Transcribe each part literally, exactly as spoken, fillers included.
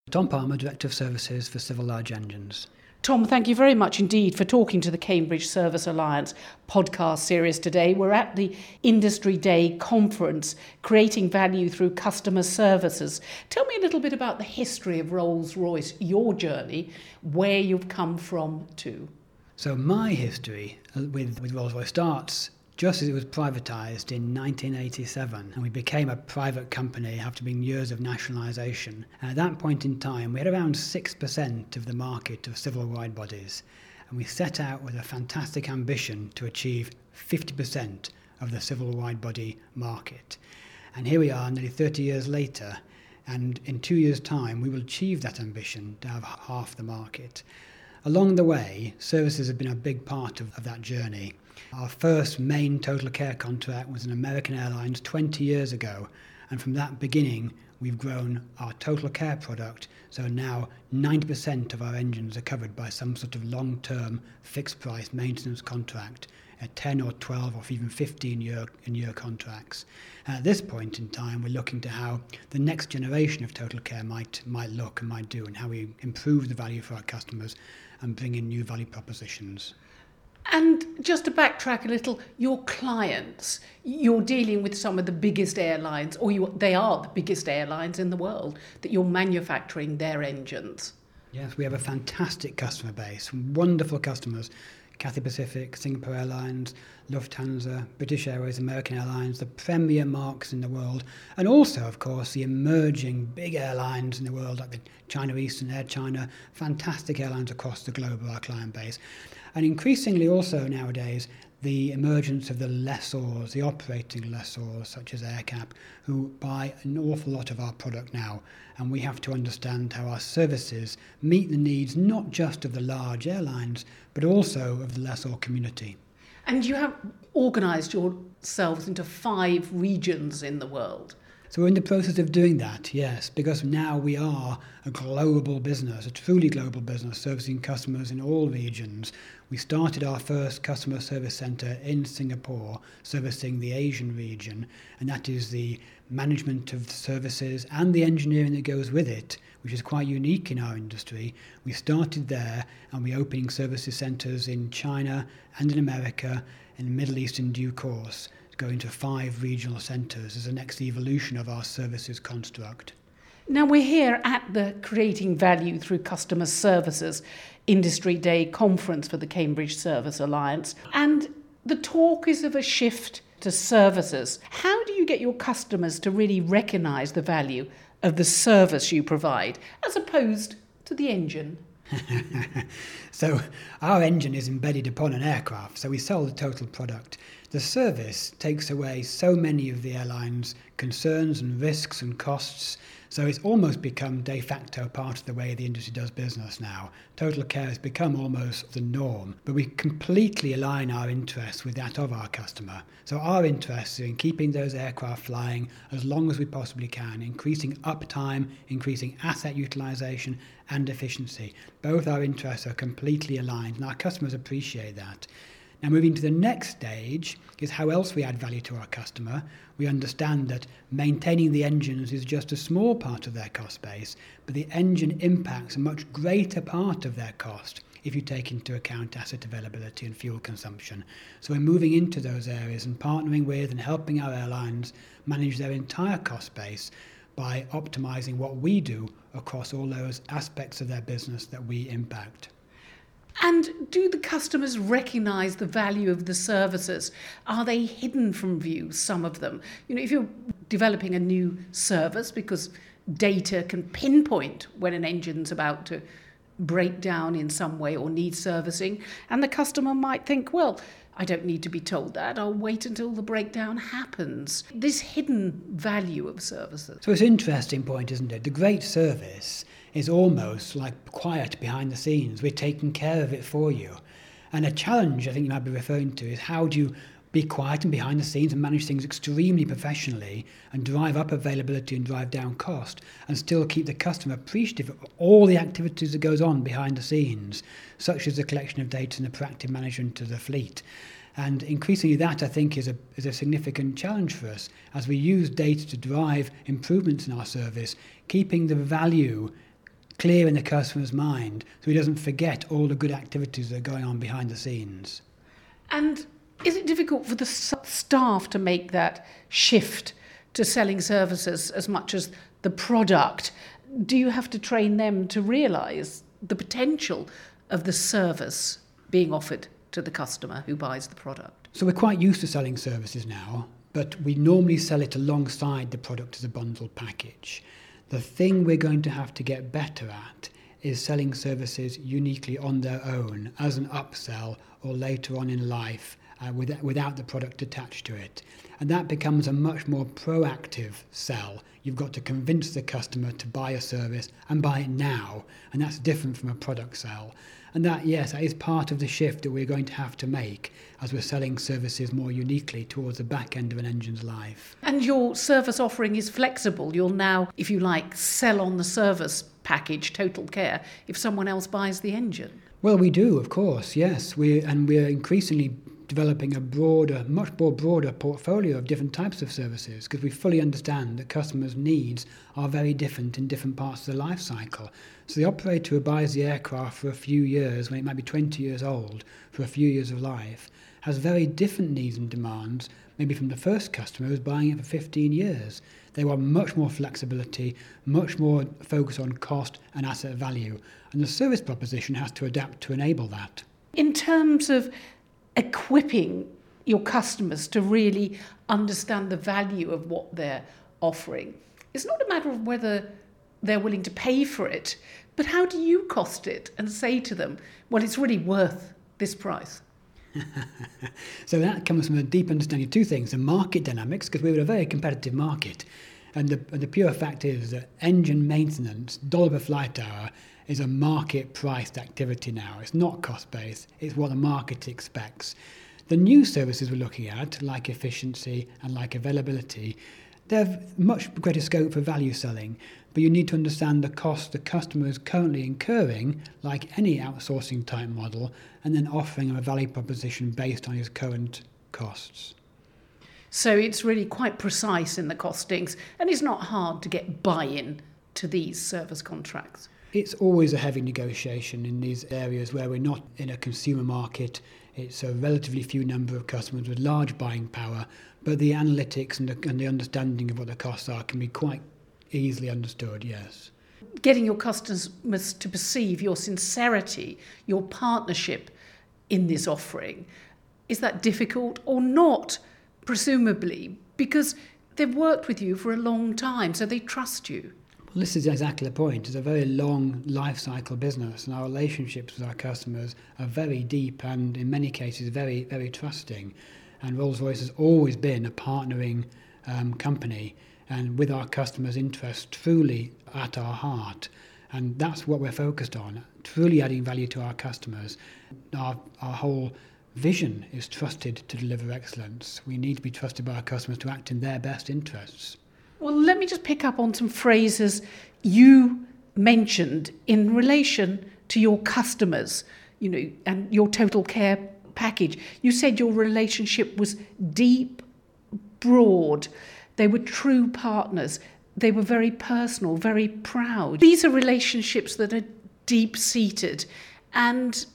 Tom Palmer, Director of Services for Civil Large Engines. Tom, thank you very much indeed for talking to the Cambridge Service Alliance podcast series today. We're at the Industry Day conference, Creating Value Through Customer Services. Tell me a little bit about the history of Rolls-Royce, your journey, where you've come from to. So my history with, with Rolls-Royce starts just as it was privatised in nineteen eighty-seven, and we became a private company after being years of nationalisation. And at that point in time, we had around six percent of the market of civil wide bodies, and we set out with a fantastic ambition to achieve fifty percent of the civil wide body market. And here we are nearly thirty years later, and in two years' time we will achieve that ambition to have half the market. Along the way, services have been a big part of, of that journey. Our first main total care contract was an American Airlines twenty years ago, and from that beginning we've grown our total care product, so now ninety percent of our engines are covered by some sort of long-term fixed price maintenance contract, at ten or twelve or even fifteen year, year contracts. And at this point in time we're looking to how the next generation of total care might, might look and might do, and how we improve the value for our customers and bring in new value propositions. And just to backtrack a little, your clients, you're dealing with some of the biggest airlines, or you, they are the biggest airlines in the world, that you're manufacturing their engines. Yes, we have a fantastic customer base, wonderful customers. Cathay Pacific, Singapore Airlines, Lufthansa, British Airways, American Airlines, the premier marques in the world, and also, of course, the emerging big airlines in the world like the China Eastern, Air China, fantastic airlines across the globe are our client base. And increasingly also nowadays, the emergence of the lessors, the operating lessors such as AerCap, who buy an awful lot of our product now. And we have to understand how our services meet the needs not just of the large airlines, but also of the lessor community. And you have organised yourselves into five regions in the world. So we're in the process of doing that, yes, because now we are a global business, a truly global business, servicing customers in all regions. We started our first customer service centre in Singapore, servicing the Asian region, and that is the management of the services and the engineering that goes with it, which is quite unique in our industry. We started there, and we're opening services centres in China and in America, in the Middle East in due course, going to five regional centres as the next evolution of our services construct. Now we're here at the Creating Value Through Customer Services Industry Day conference for the Cambridge Service Alliance, and the talk is of a shift to services. How do you get your customers to really recognise the value of the service you provide as opposed to the engine? So our engine is embedded upon an aircraft, so we sell the total product. The service takes away so many of the airline's concerns and risks and costs, so it's almost become de facto part of the way the industry does business now. Total care has become almost the norm, but we completely align our interests with that of our customer. So our interests are in keeping those aircraft flying as long as we possibly can, increasing uptime, increasing asset utilisation and efficiency. Both our interests are completely aligned, and our customers appreciate that. Now, moving to the next stage is how else we add value to our customer. We understand that maintaining the engines is just a small part of their cost base, but the engine impacts a much greater part of their cost if you take into account asset availability and fuel consumption. So we're moving into those areas and partnering with and helping our airlines manage their entire cost base by optimising what we do across all those aspects of their business that we impact. And do the customers recognise the value of the services? Are they hidden from view, some of them? You know, if you're developing a new service, because data can pinpoint when an engine's about to break down in some way or need servicing, and the customer might think, well, I don't need to be told that, I'll wait until the breakdown happens. This hidden value of services. So it's an interesting point, isn't it? The great service is almost like quiet behind the scenes. We're taking care of it for you. And a challenge I think you might be referring to is how do you be quiet and behind the scenes and manage things extremely professionally and drive up availability and drive down cost and still keep the customer appreciative of all the activities that goes on behind the scenes, such as the collection of data and the proactive management of the fleet. And increasingly that, I think, is a, is a significant challenge for us as we use data to drive improvements in our service, keeping the value clear in the customer's mind so he doesn't forget all the good activities that are going on behind the scenes. And is it difficult for the s- staff to make that shift to selling services as much as the product? Do you have to train them to realise the potential of the service being offered to the customer who buys the product? So we're quite used to selling services now, but we normally sell it alongside the product as a bundled package. The thing we're going to have to get better at is selling services uniquely on their own as an upsell or later on in life uh, with, without the product attached to it. And that becomes a much more proactive sell. You've got to convince the customer to buy a service and buy it now. And that's different from a product sell. And that, yes, that is part of the shift that we're going to have to make as we're selling services more uniquely towards the back end of an engine's life. And your service offering is flexible. You'll now, if you like, sell on the service package, Total Care, if someone else buys the engine. Well, we do, of course, yes. We and we're increasingly developing a broader, much more broader portfolio of different types of services because we fully understand that customers' needs are very different in different parts of the life cycle. So the operator who buys the aircraft for a few years, when it might be twenty years old, for a few years of life, has very different needs and demands, maybe from the first customer who's buying it for fifteen years. They want much more flexibility, much more focus on cost and asset value. And the service proposition has to adapt to enable that. In terms of equipping your customers to really understand the value of what they're offering, it's not a matter of whether they're willing to pay for it, but how do you cost it and say to them, well, it's really worth this price? So that comes from a deep understanding of two things: the market dynamics, because we're in a very competitive market, and the, and the pure fact is that engine maintenance, dollar per flight hour, is a market-priced activity now. It's not cost-based, it's what the market expects. The new services we're looking at, like efficiency and like availability, they have much greater scope for value selling, but you need to understand the cost the customer is currently incurring, like any outsourcing type model, and then offering him a value proposition based on his current costs. So it's really quite precise in the costings, and it's not hard to get buy-in to these service contracts. It's always a heavy negotiation in these areas where we're not in a consumer market. It's a relatively few number of customers with large buying power, but the analytics and the, and the understanding of what the costs are can be quite easily understood, yes. Getting your customers to perceive your sincerity, your partnership in this offering, is that difficult or not? Presumably, because they've worked with you for a long time, so they trust you. Well, this is exactly the point. It's a very long life cycle business, and our relationships with our customers are very deep and in many cases very, very trusting. And Rolls-Royce has always been a partnering um, company, and with our customers' interests truly at our heart. And that's what we're focused on, truly adding value to our customers. Our, our whole vision is trusted to deliver excellence. We need to be trusted by our customers to act in their best interests. Well, let me just pick up on some phrases you mentioned in relation to your customers, you know, and your Total Care package. You said your relationship was deep, broad. They were true partners. They were very personal, very proud. These are relationships that are deep-seated and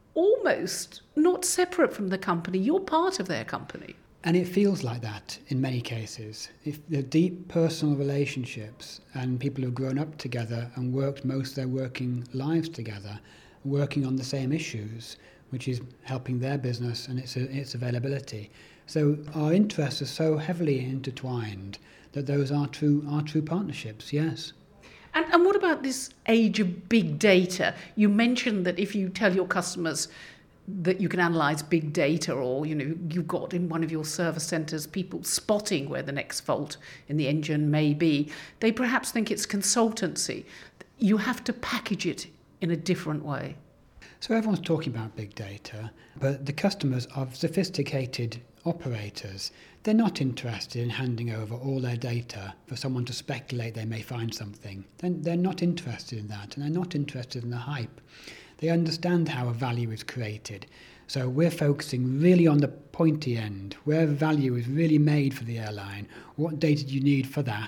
almost not separate from the company. You're part of their company. And it feels like that in many cases. If the deep personal relationships and people who've grown up together and worked most of their working lives together, working on the same issues, which is helping their business and its its availability. So our interests are so heavily intertwined that those are true are true partnerships, yes. And, and what about this age of big data? You mentioned that if you tell your customers that you can analyse big data, or, you know, you've got in one of your service centres people spotting where the next fault in the engine may be, they perhaps think it's consultancy. You have to package it in a different way. So everyone's talking about big data, but the customers are sophisticated operators. They're not interested in handing over all their data for someone to speculate they may find something. Then they're not interested in that, and they're not interested in the hype. They understand how a value is created. So we're focusing really on the pointy end, where value is really made for the airline. What data do you need for that?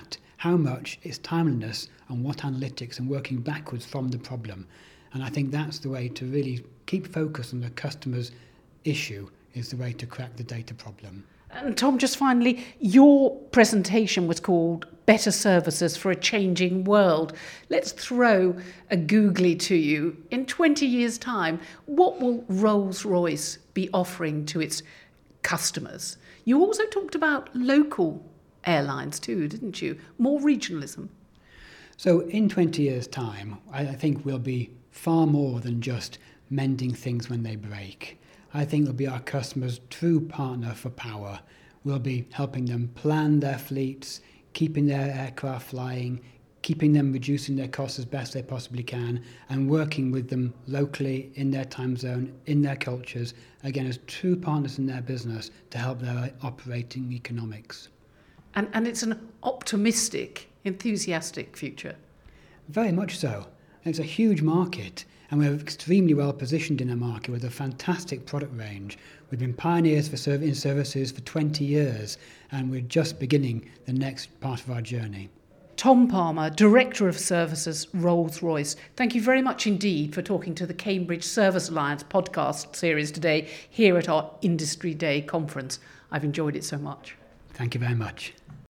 how much is timeliness and what analytics and working backwards from the problem. And I think that's the way to really keep focus on the customer's issue, is the way to crack the data problem. And Tom, just finally, your presentation was called Better Services for a Changing World. Let's throw a googly to you. In twenty years' time, what will Rolls-Royce be offering to its customers? You also talked about local airlines too, didn't you? More regionalism. So in twenty years' time, I think we'll be far more than just mending things when they break. I think we'll be our customers' true partner for power. We'll be helping them plan their fleets, keeping their aircraft flying, keeping them reducing their costs as best they possibly can, and working with them locally in their time zone, in their cultures, again as true partners in their business to help their operating economics. And, and it's an optimistic, enthusiastic future. Very much so. It's a huge market, and we're extremely well positioned in a market with a fantastic product range. We've been pioneers for serv- in services for twenty years, and we're just beginning the next part of our journey. Tom Palmer, Director of Services, Rolls-Royce. Thank you very much indeed for talking to the Cambridge Service Alliance podcast series today here at our Industry Day conference. I've enjoyed it so much. Thank you very much.